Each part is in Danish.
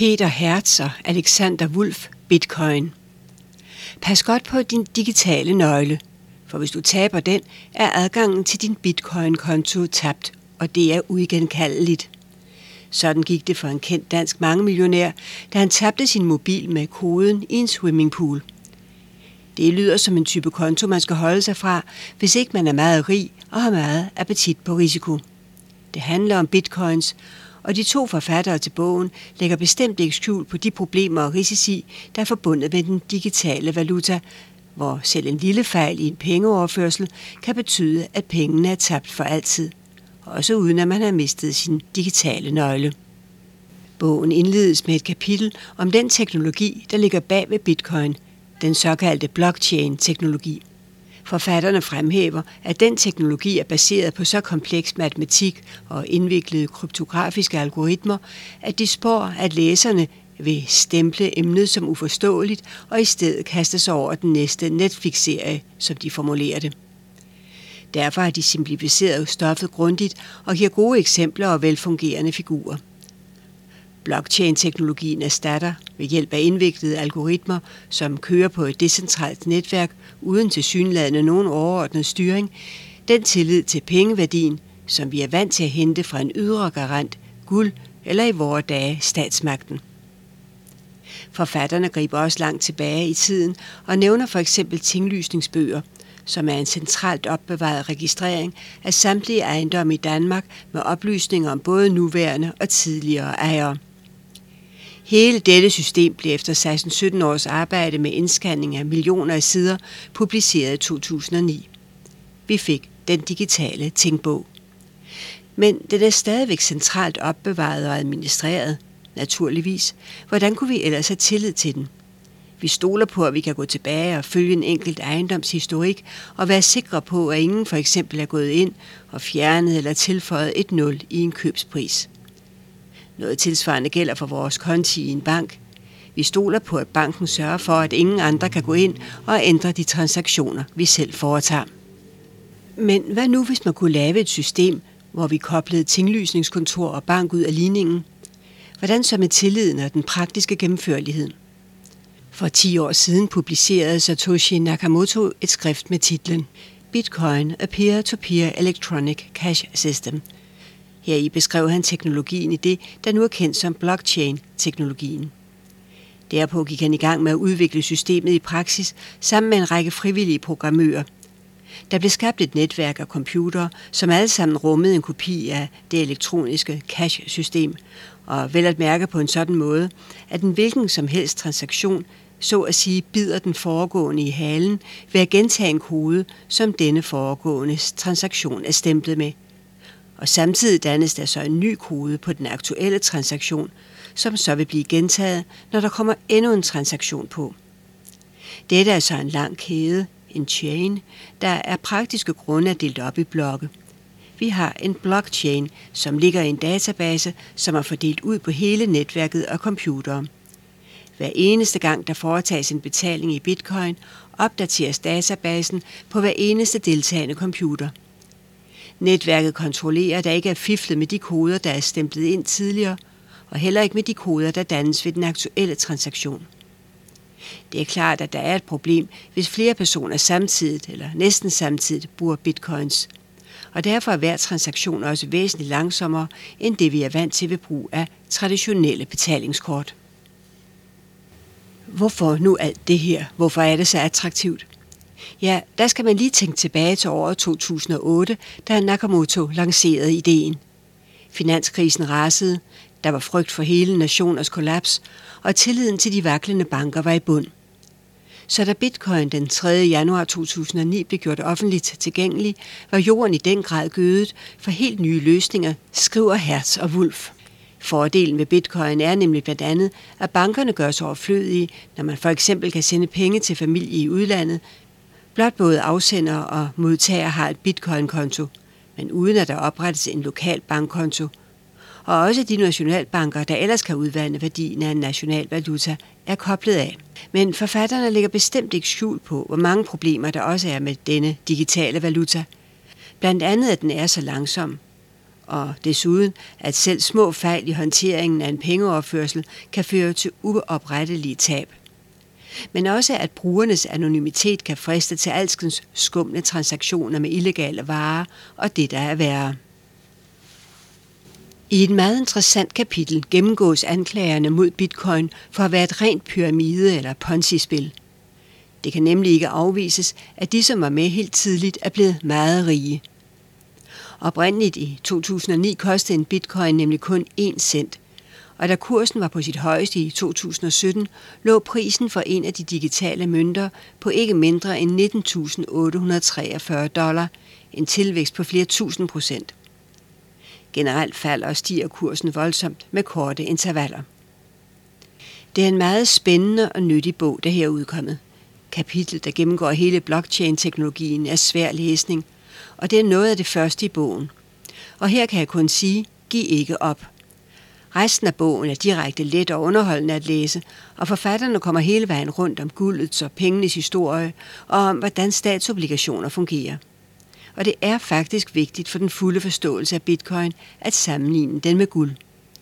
Peter Hertz og Alexander Wulff, Bitcoin. Pas godt på din digitale nøgle, for hvis du taber den, er adgangen til din Bitcoin-konto tabt, og det er uigenkaldeligt. Sådan gik det for en kendt dansk mangemillionær, da han tabte sin mobil med koden i en swimmingpool. Det lyder som en type konto, man skal holde sig fra, hvis ikke man er meget rig og har meget appetit på risiko. Det handler om bitcoins, og de to forfattere til bogen lægger bestemt ikke skjul på de problemer og risici, der er forbundet med den digitale valuta, hvor selv en lille fejl i en pengeoverførsel kan betyde, at pengene er tabt for altid, også uden at man har mistet sin digitale nøgle. Bogen indledes med et kapitel om den teknologi, der ligger bag ved bitcoin, den såkaldte blockchain-teknologi. Forfatterne fremhæver, at den teknologi er baseret på så kompleks matematik og indviklede kryptografiske algoritmer, at de spår, at læserne vil stemple emnet som uforståeligt og i stedet kaste sig over den næste Netflix-serie, som de formulerer det. Derfor har de simplificeret stoffet grundigt og giver gode eksempler og velfungerende figurer. Blockchain-teknologien erstatter ved hjælp af indviklede algoritmer, som kører på et decentralt netværk uden tilsyneladende nogen overordnet styring, den tillid til pengeværdien, som vi er vant til at hente fra en ydre garant, guld eller i vore dage statsmagten. Forfatterne griber også langt tilbage i tiden og nævner for eksempel tinglysningsbøger, som er en centralt opbevaret registrering af samtlige ejendomme i Danmark med oplysninger om både nuværende og tidligere ejere. Hele dette system blev efter 16-17 års arbejde med indscanning af millioner af sider publiceret i 2009. Vi fik den digitale tingbog. Men den er stadigvæk centralt opbevaret og administreret, naturligvis. Hvordan kunne vi ellers have tillid til den? Vi stoler på, at vi kan gå tilbage og følge en enkelt ejendomshistorik og være sikre på, at ingen for eksempel er gået ind og fjernet eller tilføjet et 0 i en købspris. Noget tilsvarende gælder for vores konti i en bank. Vi stoler på, at banken sørger for, at ingen andre kan gå ind og ændre de transaktioner, vi selv foretager. Men hvad nu, hvis man kunne lave et system, hvor vi koblede tinglysningskontor og bank ud af ligningen? Hvordan så med tilliden og den praktiske gennemførlighed? For 10 år siden publicerede Satoshi Nakamoto et skrift med titlen Bitcoin, a Peer-to-Peer Electronic Cash System. Heri beskrev han teknologien i det, der nu er kendt som blockchain-teknologien. Derpå gik han i gang med at udvikle systemet i praksis sammen med en række frivillige programmører. Der blev skabt et netværk af computere, som alle sammen rummede en kopi af det elektroniske cash-system, og vel at mærke på en sådan måde, at en hvilken som helst transaktion, så at sige, bider den foregående i halen ved at gentage en kode, som denne foregående transaktion er stemplet med. Og samtidig dannes der så en ny kode på den aktuelle transaktion, som så vil blive gentaget, når der kommer endnu en transaktion på. Dette er så en lang kæde, en chain, der af praktiske grunde er delt op i blokke. Vi har en blockchain, som ligger i en database, som er fordelt ud på hele netværket af computere. Hver eneste gang, der foretages en betaling i bitcoin, opdateres databasen på hver eneste deltagende computer. Netværket kontrollerer, at der ikke er fiflet med de koder, der er stemplet ind tidligere, og heller ikke med de koder, der dannes ved den aktuelle transaktion. Det er klart, at der er et problem, hvis flere personer samtidigt eller næsten samtidigt bruger bitcoins. Og derfor er hver transaktion også væsentligt langsommere, end det vi er vant til ved brug af traditionelle betalingskort. Hvorfor nu alt det her? Hvorfor er det så attraktivt? Ja, der skal man lige tænke tilbage til året 2008, da Nakamoto lancerede ideen. Finanskrisen rasede, der var frygt for hele nationers kollaps, og tilliden til de vaklende banker var i bund. Så da bitcoin den 3. januar 2009 blev gjort offentligt tilgængelig, var jorden i den grad gødet for helt nye løsninger, skriver Hertz og Wulff. Fordelen ved bitcoin er nemlig blandt andet, at bankerne gør sig overflødige, når man for eksempel kan sende penge til familie i udlandet. Blot både afsender og modtager har et bitcoin-konto, men uden at der oprettes en lokal bankkonto. Og også de nationalbanker, der ellers kan udvande værdien af en national valuta, er koblet af. Men forfatterne lægger bestemt ikke skjul på, hvor mange problemer der også er med denne digitale valuta. Blandt andet, at den er så langsom. og desuden, at selv små fejl i håndteringen af en pengeoverførsel kan føre til uoprettelige tab. Men også, at brugernes anonymitet kan friste til alskens skumle transaktioner med illegale varer og det, der er værre. I et meget interessant kapitel gennemgås anklagerne mod bitcoin for at være et rent pyramide- eller ponzi-spil. Det kan nemlig ikke afvises, at de, som var med helt tidligt, er blevet meget rige. Oprindeligt i 2009 kostede en bitcoin nemlig kun 1 cent, og da kursen var på sit højeste i 2017, lå prisen for en af de digitale mønter på ikke mindre end $19.843, en tilvækst på flere tusind %. Generelt falder og stiger kursen voldsomt med korte intervaller. Det er en meget spændende og nyttig bog, der her er udkommet. Kapitlet, der gennemgår hele blockchain-teknologien, er svær læsning, og det er noget af det første i bogen. Og her kan jeg kun sige, giv ikke op. Resten af bogen er direkte let og underholdende at læse, og forfatterne kommer hele vejen rundt om guldets og pengenes historie og om, hvordan statsobligationer fungerer. Og det er faktisk vigtigt for den fulde forståelse af bitcoin at sammenligne den med guld.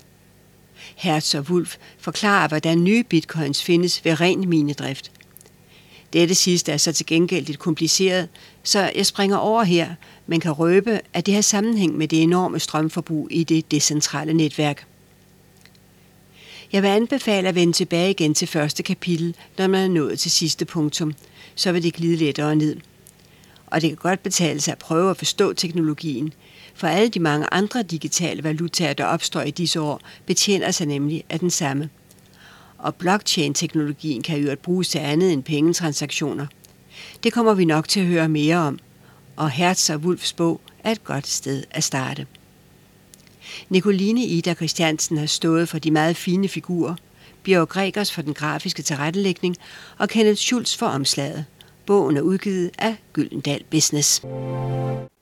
Hertz og Wulff forklarer, hvordan nye bitcoins findes ved ren minedrift. Dette sidste er så til gengæld lidt kompliceret, så jeg springer over her, men kan røbe, at det har sammenhæng med det enorme strømforbrug i det decentrale netværk. Jeg vil anbefale at vende tilbage igen til første kapitel, når man er nået til sidste punktum, så vil det glide lettere ned. Og det kan godt betale sig at prøve at forstå teknologien, for alle de mange andre digitale valutaer, der opstår i disse år, betjener sig nemlig af den samme. Og blockchain-teknologien kan jo bruges til andet end pengetransaktioner. Det kommer vi nok til at høre mere om, og Hertz og Wulffs bog er et godt sted at starte. Nicoline Ida Christiansen har stået for de meget fine figurer, Bjørg Gregers for den grafiske tilrettelægning og Kenneth Schultz for omslaget. Bogen er udgivet af Gyldendal Business.